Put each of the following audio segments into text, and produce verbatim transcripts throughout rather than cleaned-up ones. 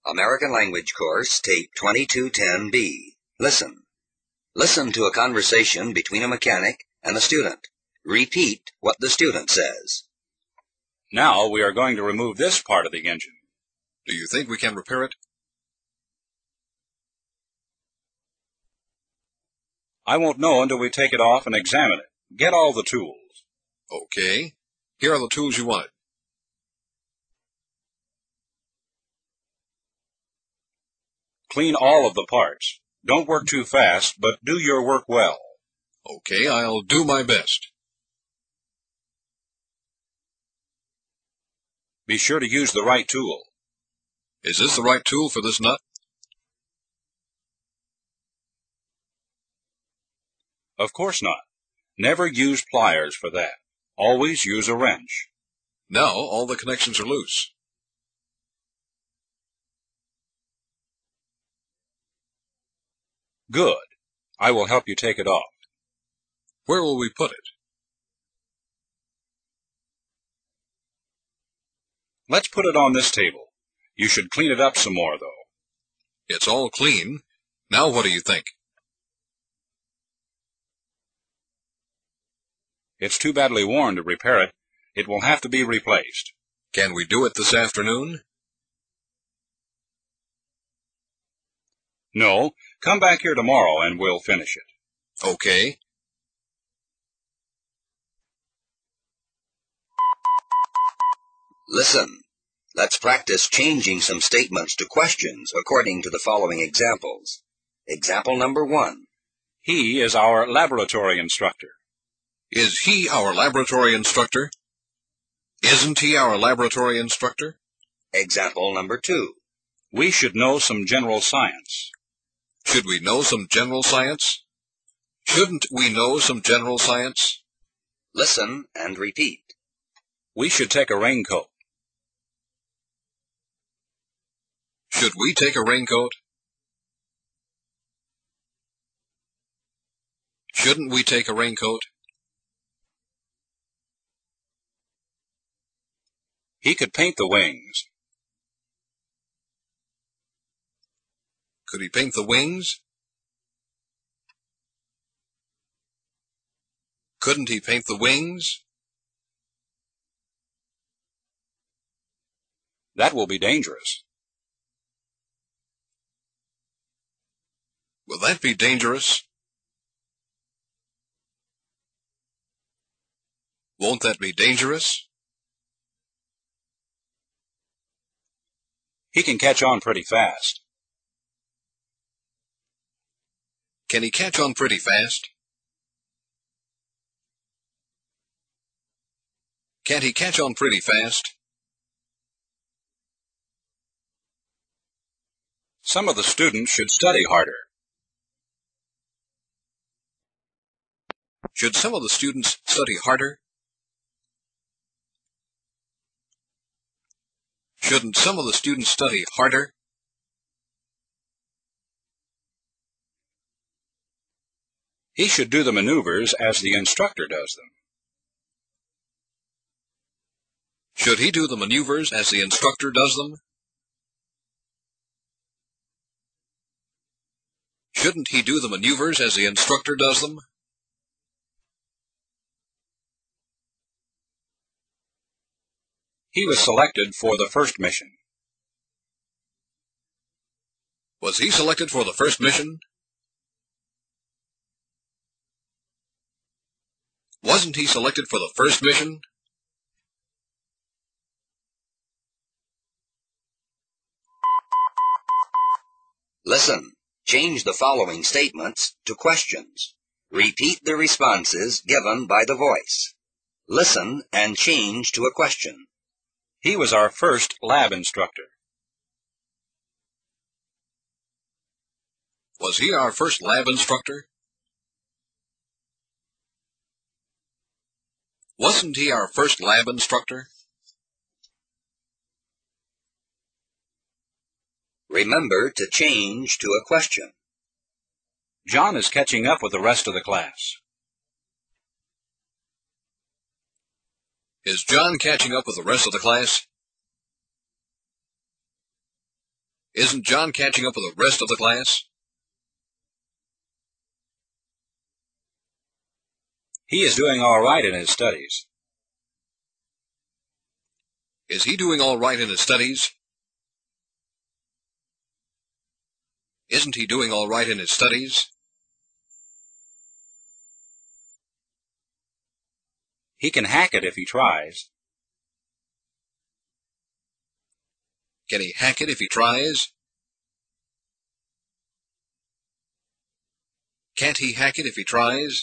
American Language Course, Tape twenty-two ten B. Listen. Listen to a conversation between a mechanic and a student. Repeat what the student says. Now we are going to remove this part of the engine. Do you think we can repair it? I won't know until we take it off and examine it. Get all the tools. Okay. Here are the tools you wanted. Clean all of the parts. Don't work too fast, but do your work well. Okay, I'll do my best. Be sure to use the right tool. Is this the right tool for this nut? Of course not. Never use pliers for that. Always use a wrench. Now all the connections are loose. Good. I will help you take it off. Where will we put it? Let's put it on this table. You should clean it up some more, though. It's all clean. Now what do you think? It's too badly worn to repair it. It will have to be replaced. Can we do it this afternoon? No. Come back here tomorrow and we'll finish it. Okay. Listen. Let's practice changing some statements to questions according to the following examples. Example number one. He is our laboratory instructor. Is he our laboratory instructor? Isn't he our laboratory instructor? Example number two. We should know some general science. Should we know some general science? Shouldn't we know some general science? Listen and repeat. We should take a raincoat. Should we take a raincoat? Shouldn't we take a raincoat? He could paint the wings. Could he paint the wings? Couldn't he paint the wings? That will be dangerous. Will that be dangerous? Won't that be dangerous? He can catch on pretty fast. Can he catch on pretty fast? Can't he catch on pretty fast? Some of the students should study harder. Should some of the students study harder? Shouldn't some of the students study harder? He should do the maneuvers as the instructor does them. Should he do the maneuvers as the instructor does them? Shouldn't he do the maneuvers as the instructor does them? He was selected for the first mission. Was he selected for the first mission? Wasn't he selected for the first mission? Listen. Change the following statements to questions. Repeat the responses given by the voice. Listen and change to a question. He was our first lab instructor. Was he our first lab instructor? Wasn't he our first lab instructor? Remember to change to a question. John is catching up with the rest of the class. Is John catching up with the rest of the class? Isn't John catching up with the rest of the class? He is doing all right in his studies. Is he doing all right in his studies? Isn't he doing all right in his studies? He can hack it if he tries. Can he hack it if he tries? Can't he hack it if he tries?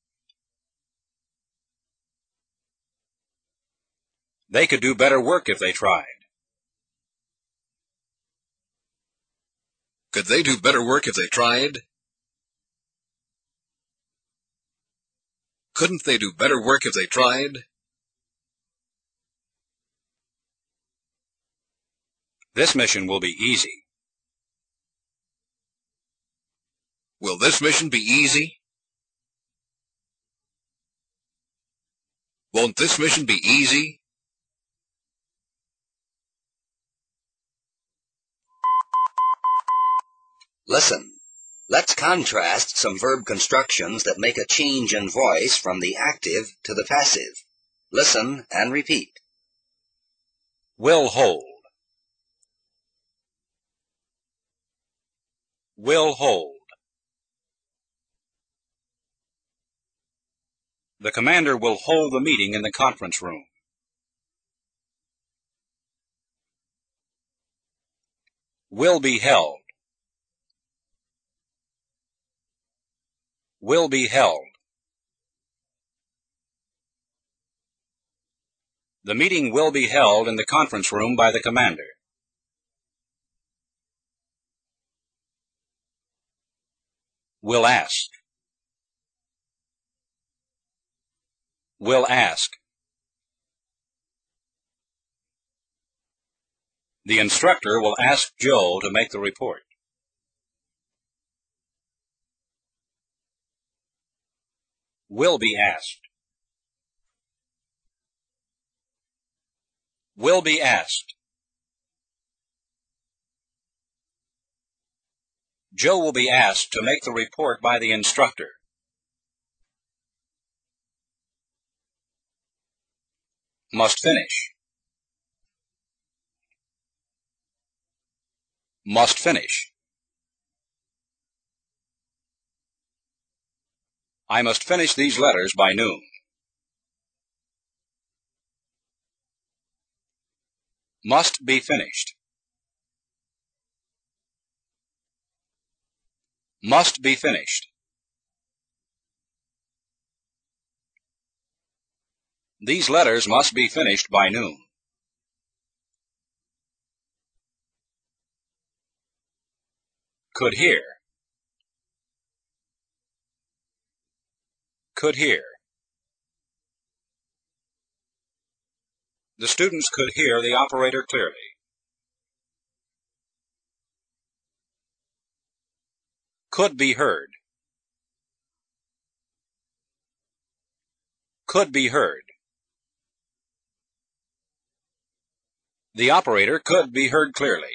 They could do better work if they tried. Could they do better work if they tried? Couldn't they do better work if they tried? This mission will be easy. Will this mission be easy? Won't this mission be easy? Listen. Let's contrast some verb constructions that make a change in voice from the active to the passive. Listen and repeat. Will hold. Will hold. The commander will hold the meeting in the conference room. Will be held. Will be held. The meeting will be held in the conference room by the commander. Will ask. Will ask. The instructor will ask Joe to make the report. Will be asked. Will be asked. Joe will be asked to make the report by the instructor. Must finish. Must finish. I must finish these letters by noon. Must be finished. Must be finished. These letters must be finished by noon. Could hear. Could hear. The students could hear the operator clearly. Could be heard. Could be heard. The operator could be heard clearly.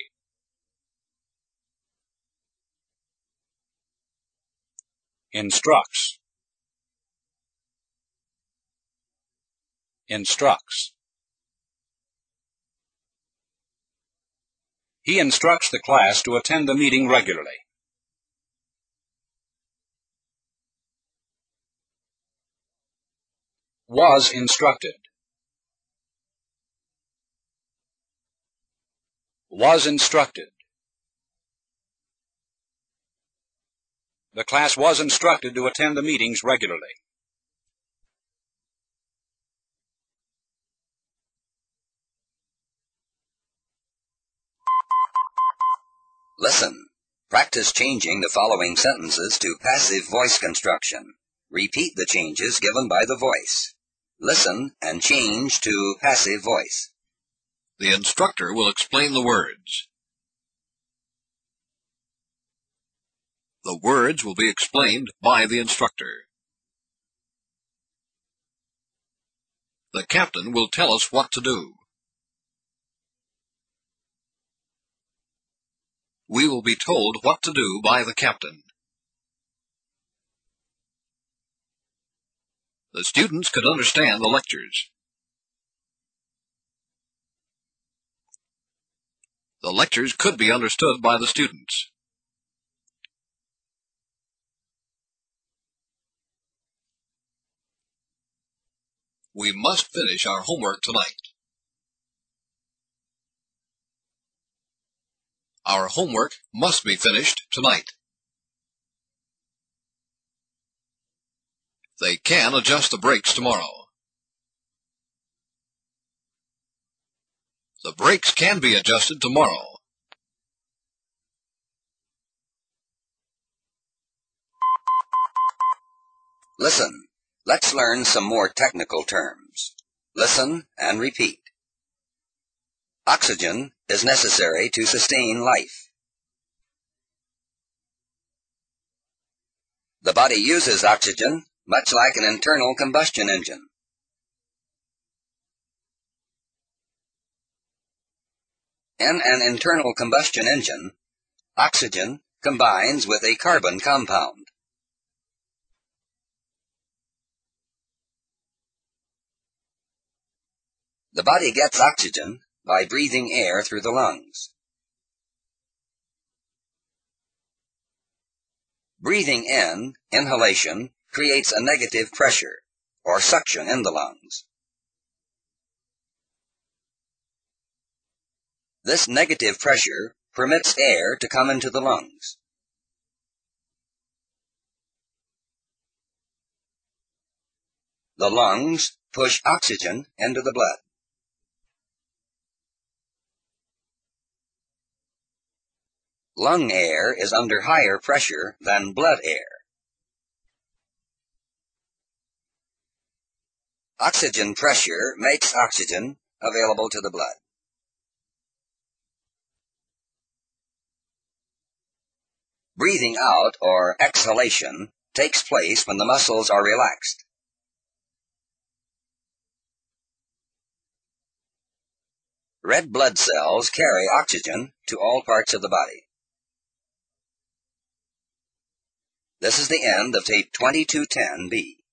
Instructs. Instructs. He instructs the class to attend the meeting regularly. Was instructed. Was instructed. The class was instructed to attend the meetings regularly. Listen. Practice changing the following sentences to passive voice construction. Repeat the changes given by the voice. Listen and change to passive voice. The instructor will explain the words. The words will be explained by the instructor. The captain will tell us what to do. We will be told what to do by the captain. The students could understand the lectures. The lectures could be understood by the students. We must finish our homework tonight. Our homework must be finished tonight. They can adjust the brakes tomorrow. The brakes can be adjusted tomorrow. Listen. Let's learn some more technical terms. Listen and repeat. Oxygen is necessary to sustain life. The body uses oxygen much like an internal combustion engine. In an internal combustion engine, oxygen combines with a carbon compound. The body gets oxygen by breathing air through the lungs. Breathing in, inhalation, creates a negative pressure, or suction in the lungs. This negative pressure permits air to come into the lungs. The lungs push oxygen into the blood. Lung air is under higher pressure than blood air. Oxygen pressure makes oxygen available to the blood. Breathing out, or exhalation, takes place when the muscles are relaxed. Red blood cells carry oxygen to all parts of the body. This is the end of tape twenty-two ten B.